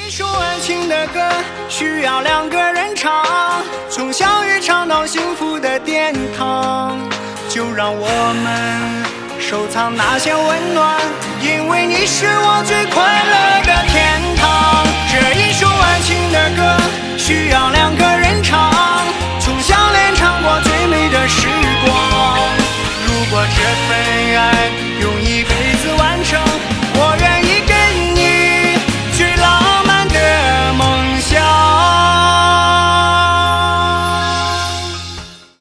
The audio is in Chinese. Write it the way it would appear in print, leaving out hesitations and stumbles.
一首爱情的歌，需要两个人唱，从相遇唱到幸福的殿堂。就让我们收藏那些温暖，因为你是我最快乐的天堂。这一首爱情的歌，需要